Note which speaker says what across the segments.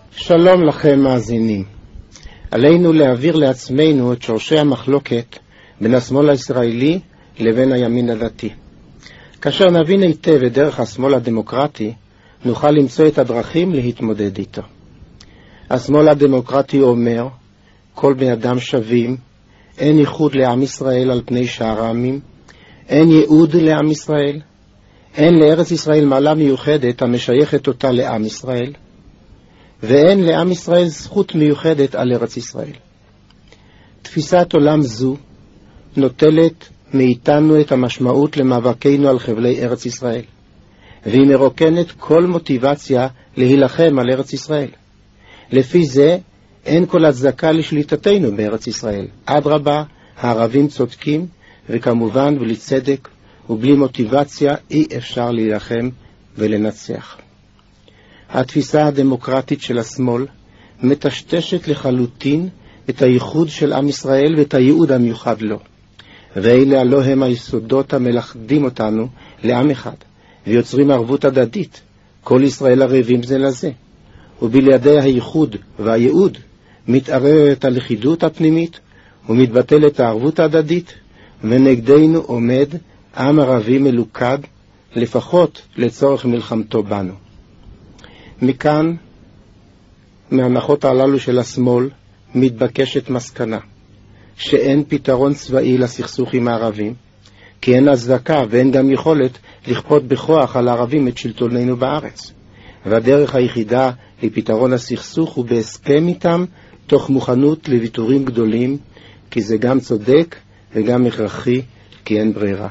Speaker 1: שלום לכם מאזינים. עלינו להעביר לעצמנו את שורשי המחלוקת בין השמאל הישראלי לבין הימין הדתי. כאשר נבין היטב את דרך השמאל הדמוקרטי, נוכל למצוא את הדרכים להתמודד איתו. השמאל הדמוקרטי אומר, כל בני אדם שווים, אין ייחוד לעם ישראל על פני שאר העמים, אין ייעוד לעם ישראל, אין לארץ ישראל מעלה מיוחדת המשייכת אותה לעם ישראל, ואין לעם ישראל זכות מיוחדת על ארץ ישראל. תפיסת עולם זו נוטלת מאיתנו את המשמעות למאבקנו על חבלי ארץ ישראל, והיא מרוקנת כל מוטיבציה להילחם על ארץ ישראל. לפי זה אין כל הצדקה לשליטתנו בארץ ישראל. אדרבה, הערבים צודקים, וכמובן בלי צדק ובלי מוטיבציה אי אפשר להילחם ולנצח. התפיסה הדמוקרטית של השמאל מטשטשת לחלוטין את הייחוד של עם ישראל ואת הייעוד המיוחד לו. ואלה הלא הם היסודות המלכדים אותנו לעם אחד, ויוצרים ערבות הדדית, כל ישראל ערבים זה לזה. ובלעדי הייחוד והייעוד מתערערת הלכידות הפנימית ומתבטלת הערבות ההדדית, ונגדנו עומד עם ערבי מלוכד, לפחות לצורך מלחמתו בנו. מכאן, מהנחות הללו של השמאל, מתבקשת מסקנה, שאין פתרון צבאי לסכסוך עם הערבים, כי אין הצדקה ואין גם יכולת לכפות בכוח על הערבים את שלטוננו בארץ. והדרך היחידה לפתרון הסכסוך הוא בהסכם איתם, תוך מוכנות לוויתורים גדולים, כי זה גם צודק וגם הכרחי, כי אין ברירה.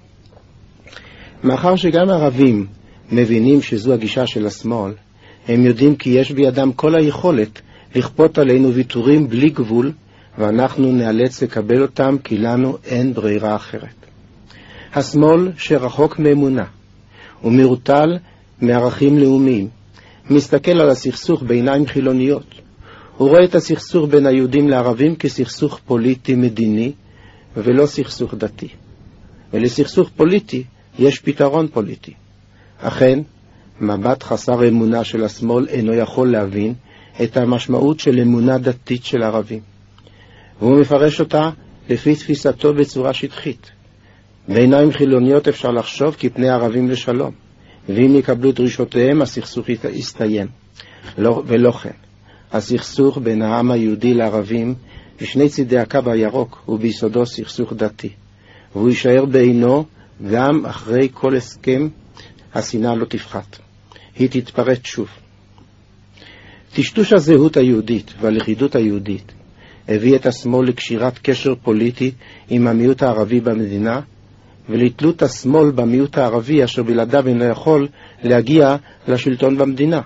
Speaker 1: מאחר שגם הערבים מבינים שזו הגישה של השמאל, הם יודעים כי יש בידם כל היכולת לכפות עלינו ויתורים בלי גבול, ואנחנו נאלץ לקבל אותם כי לנו אין ברירה אחרת. השמאל שרחוק מאמונה ומרוטל מערכים לאומיים, מסתכל על הסכסוך בעיניים חילוניות. הוא רואה את הסכסוך בין היהודים לערבים כסכסוך פוליטי מדיני ולא סכסוך דתי. ולסכסוך פוליטי יש פתרון פוליטי. אכן, מבט חסר אמונה של השמאל אינו יכול להבין את המשמעות של אמונה דתית של ערבים. והוא מפרש אותה לפי תפיסתו בצורה שטחית. בעיניים חילוניות אפשר לחשוב כי פני ערבים לשלום, ואם יקבלו דרישותיהם הסכסוך יסתיים. ולא כן. הסכסוך בין העם היהודי לערבים בשני צידי הקו הירוק הוא ביסודו סכסוך דתי, והוא יישאר בעינו גם אחרי כל הסכם. השנאה לא תפחת, היא תתפרץ שוב. טשטוש הזהות היהודית והלכידות היהודית הביא את השמאל לקשירת קשר פוליטי עם המיעוט הערבי במדינה, ולתלות השמאל במיעוט הערבי אשר בלעדיו אינו יכול להגיע לשלטון במדינה.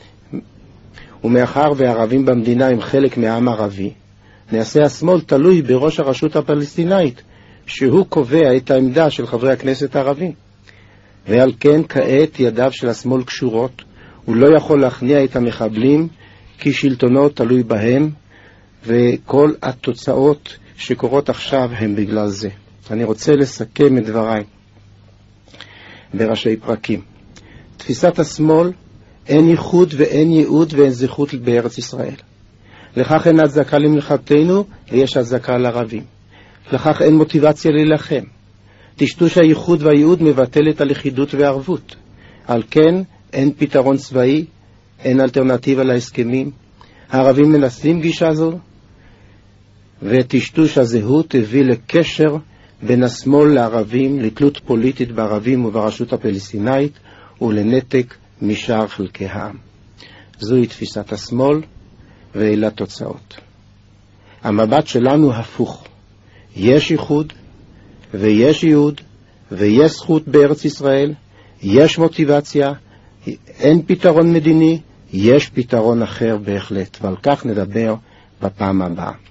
Speaker 1: ומאחר והערבים במדינה הם חלק מהעם הערבי, נעשה השמאל תלוי בראש הרשות הפלסטינאית, שהוא קובע את העמדה של חברי הכנסת הערבים. ועל כן כעת ידיו של השמאל קשורות, הוא לא יכול להכניע את המחבלים, כי שלטונו תלוי בהם, וכל התוצאות שקורות עכשיו הם בגלל זה. אני רוצה לסכם את דבריי בראשי פרקים. תפיסת השמאל, אין ייחוד ואין ייעוד ואין זכות בארץ ישראל. לכך אין הצדקה למלחמתנו ויש הצדקה לערבים. לכך אין מוטיבציה להילחם. טשטוש הייחוד והייעוד מבטל את הלכידות והערבות. על כן אין פתרון צבאי, אין אלטרנטיבה להסכמים. הערבים מנסים גישה זו, וטשטוש הזהות הביא לקשר בין השמאל לערבים, לתלות פוליטית בערבים וברשות הפלסטינאית, ולנתק משאר חלקי העם. זוהי תפיסת השמאל, ואלה תוצאות. המבט שלנו הפוך. יש ייחוד, ויש ייעוד, ויש זכות בארץ ישראל, יש מוטיבציה, אין פתרון מדיני, יש פתרון אחר בהחלט, ועל כך נדבר בפעם הבאה.